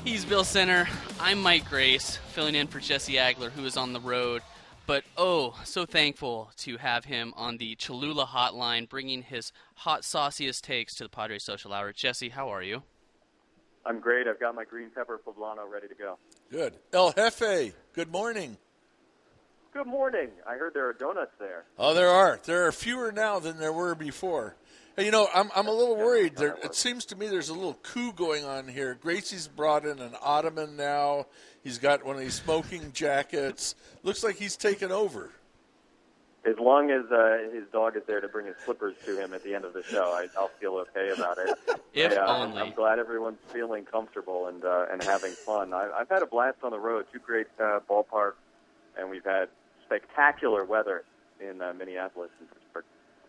He's Bill Center. I'm Mike Grace, filling in for Jesse Agler, who is on the road. But so thankful to have him on the Cholula hotline, bringing his hot, sauciest takes to the Padres Social Hour. Jesse, how are you? I'm great. I've got my green pepper poblano ready to go. Good. El Jefe, good morning. Good morning. I heard there are donuts there. Oh, there are. There are fewer now than there were before. Hey, I'm a little worried. It seems to me there's a little coup going on here. Gracie's brought in an ottoman now. He's got one of these smoking jackets. Looks like he's taken over. As long as his dog is there to bring his slippers to him at the end of the show, I'll feel okay about it. If only. I'm glad everyone's feeling comfortable and having fun. I've had a blast on the road. Two great ballparks, and we've had spectacular weather in Minneapolis and Pittsburgh.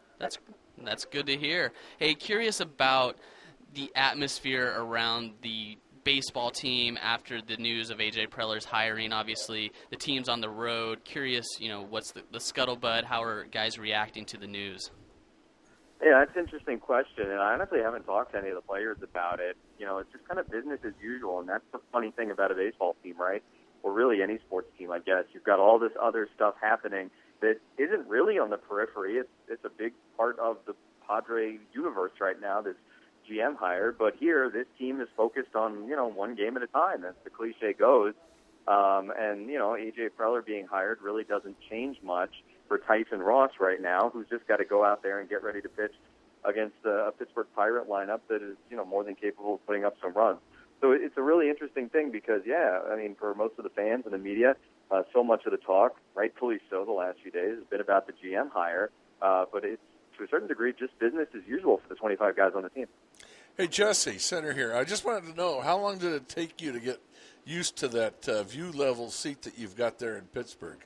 That's good to hear. Hey, curious about the atmosphere around the baseball team after the news of A.J. Preller's hiring. Obviously, the team's on the road. Curious, what's the scuttlebutt? How are guys reacting to the news? Yeah, that's an interesting question, and I honestly haven't talked to any of the players about it. It's just kind of business as usual, and that's the funny thing about a baseball team, right? Or really any sports team, I guess. You've got all this other stuff happening that isn't really on the periphery. It's a big part of the Padre universe right now, this GM hire. But here, this team is focused on, one game at a time, as the cliche goes. And A.J. Preller being hired really doesn't change much for Tyson Ross right now, who's just got to go out there and get ready to pitch against a Pittsburgh Pirate lineup that is, more than capable of putting up some runs. So it's a really interesting thing because, for most of the fans and the media, so much of the talk, rightfully so, the last few days has been about the GM hire. But it's, to a certain degree, just business as usual for the 25 guys on the team. Hey, Jesse, Center here. I just wanted to know, how long did it take you to get used to that view-level seat that you've got there in Pittsburgh?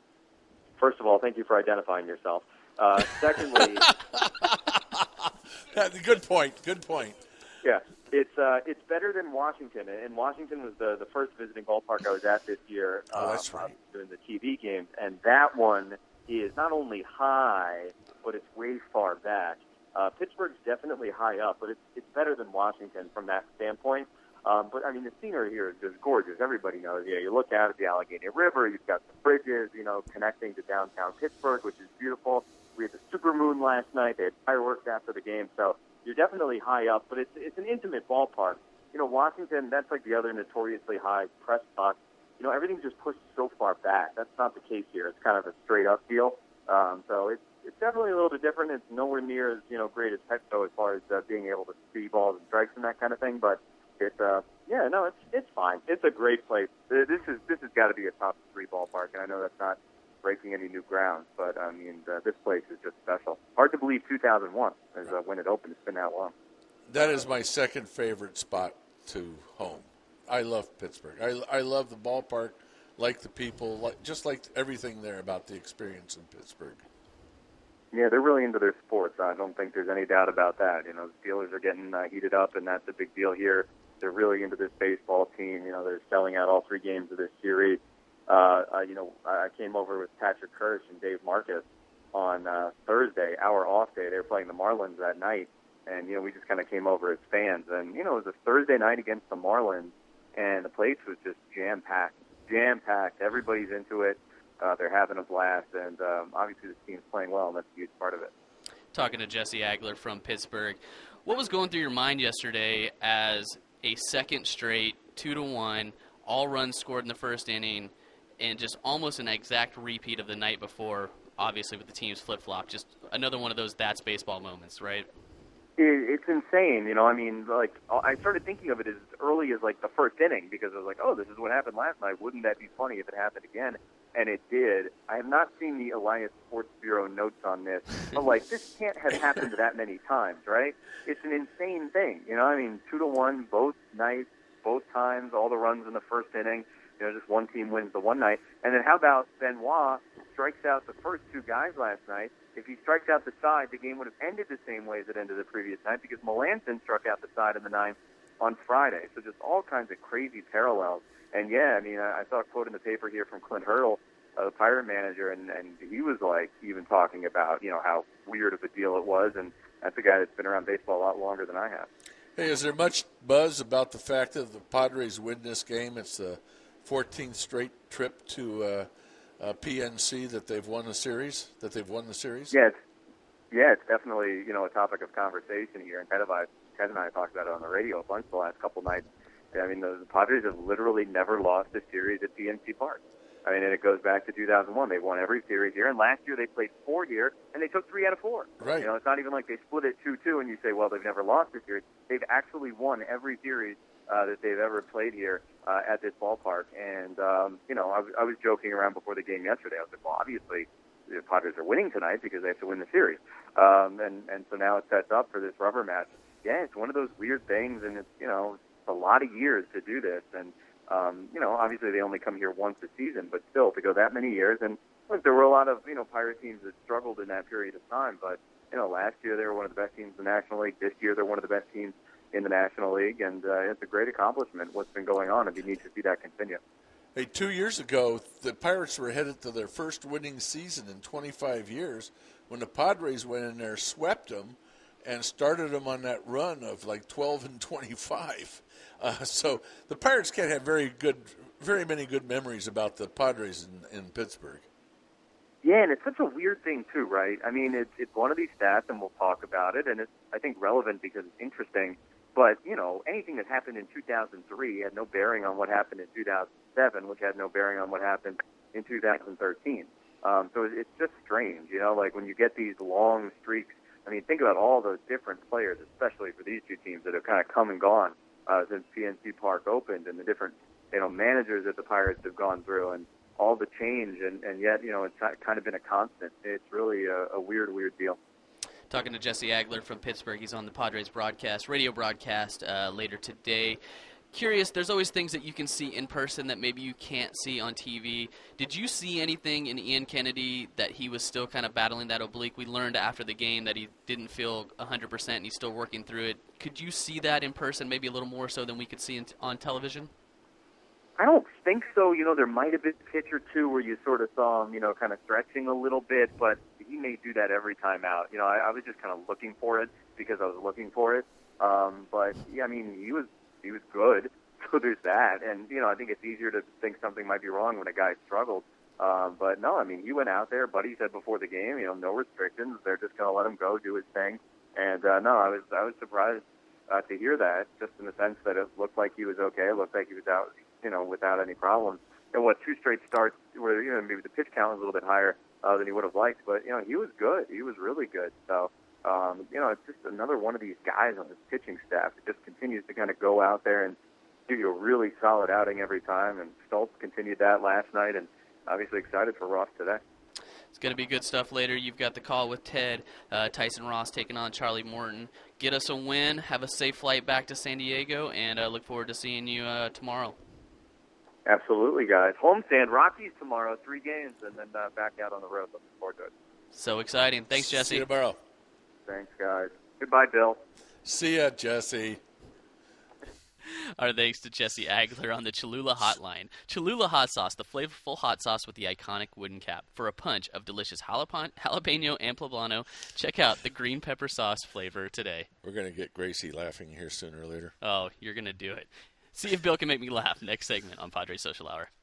First of all, thank you for identifying yourself. Secondly... Good point. Yeah. It's better than Washington, and Washington was the first visiting ballpark I was at this year. That's right. During the TV games, and that one is not only high, but it's way far back. Pittsburgh's definitely high up, but it's better than Washington from that standpoint. But the scenery here is just gorgeous. Everybody knows. You look out at the Allegheny River. You've got the bridges, connecting to downtown Pittsburgh, which is beautiful. We had the supermoon last night. They had fireworks after the game, so you're definitely high up. But it's an intimate ballpark. Washington, that's like the other notoriously high press box. Everything's just pushed so far back. That's not the case here. It's kind of a straight up deal. So it's definitely a little bit different. It's nowhere near as great as Petco as far as being able to see balls and strikes and that kind of thing. But it's fine. It's a great place. This has got to be a top 3 ballpark, and I know that's not breaking any new ground. But this place is just special. Hard to believe 2001 is when it opened. It's been that long. That is my second favorite spot to home. I love Pittsburgh. I love the ballpark, like the people, just like everything there about the experience in Pittsburgh. Yeah, they're really into their sports. I don't think there's any doubt about that. The Steelers are getting heated up, and that's a big deal here. They're really into this baseball team. They're selling out all 3 games of this series. I came over with Patrick Kirsch and Dave Marcus on Thursday, our off day. They were playing the Marlins that night, and, we just kind of came over as fans. And, it was a Thursday night against the Marlins, and the place was just jam-packed. Everybody's into it. They're having a blast, and obviously the team's playing well, and that's a huge part of it. Talking to Jesse Agler from Pittsburgh. What was going through your mind yesterday as a second straight 2-1, all runs scored in the first inning, and just almost an exact repeat of the night before, obviously with the team's flip-flop? Just another one of those that's baseball moments, right? It's insane, I started thinking of it as early as, the first inning, because I was like, oh, this is what happened last night. Wouldn't that be funny if it happened again? And it did. I have not seen the Alliance Sports Bureau notes on this, but, this can't have happened that many times, right? It's an insane thing, 2-1, both nights, both times, all the runs in the first inning. Just one team wins the one night. And then how about Benoit strikes out the first 2 guys last night? If he strikes out the side, the game would have ended the same way as it ended the previous night because Melanson struck out the side in the 9th on Friday. So just all kinds of crazy parallels. And, I saw a quote in the paper here from Clint Hurdle, the Pirate manager, and he was, even talking about, how weird of a deal it was. And that's a guy that's been around baseball a lot longer than I have. Hey, is there much buzz about the fact that the Padres win this game? It's the 14th straight trip to PNC that they've won the series. Yeah, it's definitely a topic of conversation here. And Ted and I talked about it on the radio a bunch the last couple nights. I mean, the Padres have literally never lost a series at PNC Park. I mean, and it goes back to 2001. They won every series here, and last year they played 4 here, and they took 3 out of 4. Right. It's not even like they split it 2-2, and you say, well, they've never lost a series. They've actually won every series that they've ever played here at this ballpark. And, I was joking around before the game yesterday. I was like, well, obviously the Padres are winning tonight because they have to win the series. And so now it sets up for this rubber match. Yeah, it's one of those weird things, and it's, it's a lot of years to do this. And, obviously they only come here once a season, but still to go that many years. And look, there were a lot of, Pirate teams that struggled in that period of time. But, last year they were one of the best teams in the National League. This year they're one of the best teams in the National League. And it's a great accomplishment, what's been going on, and you need to see that continue. Hey, 2 years ago, the Pirates were headed to their first winning season in 25 years when the Padres went in there, swept them, and started them on that run of like 12-25. So the Pirates can't have very many good memories about the Padres in Pittsburgh. Yeah, and it's such a weird thing too, right? I mean, it's one of these stats, and we'll talk about it, and it's, I think, relevant because it's interesting. But, anything that happened in 2003 had no bearing on what happened in 2007, which had no bearing on what happened in 2013. So it's just strange, like when you get these long streaks. I mean, think about all those different players, especially for these two teams that have kind of come and gone since PNC Park opened, and the different, managers that the Pirates have gone through, and all the change, and yet, it's kind of been a constant. It's really a weird deal. Talking to Jesse Agler from Pittsburgh. He's on the Padres radio broadcast later today. Curious, there's always things that you can see in person that maybe you can't see on TV. Did you see anything in Ian Kennedy that he was still kind of battling that oblique? We learned after the game that he didn't feel 100% and he's still working through it. Could you see that in person, maybe a little more so than we could see on television? I don't think so. There might have been a pitch or two where you sort of saw him, kind of stretching a little bit, but he may do that every time out. I was just kind of looking for it because I was looking for it. But, yeah, I mean, he was good, so there's that. And, I think it's easier to think something might be wrong when a guy struggled. But, no, I mean, he went out there. Buddy said before the game, no restrictions. They're just going to let him go, do his thing. And, no, I was surprised to hear that, just in the sense that it looked like he was okay. It looked like he was out, without any problems. And 2 straight starts where, maybe the pitch count was a little bit higher than he would have liked. But, he was good. He was really good. So, it's just another one of these guys on this pitching staff that just continues to kind of go out there and give you a really solid outing every time. And Stoltz continued that last night, and obviously excited for Ross today. It's going to be good stuff later. You've got the call with Ted, Tyson Ross taking on Charlie Morton. Get us a win, have a safe flight back to San Diego, and look forward to seeing you tomorrow. Absolutely, guys. Homestand, Rockies tomorrow, 3 games, and then back out on the road. Looking forward to it. So exciting. Thanks, Jesse. See you tomorrow. Thanks, guys. Goodbye, Bill. See ya, Jesse. Our thanks to Jesse Agler on the Cholula Hotline. Cholula Hot Sauce, the flavorful hot sauce with the iconic wooden cap. For a punch of delicious jalapeno and poblano, check out the green pepper sauce flavor today. We're going to get Gracie laughing here sooner or later. Oh, you're going to do it. See if Bill can make me laugh next segment on Padres Social Hour.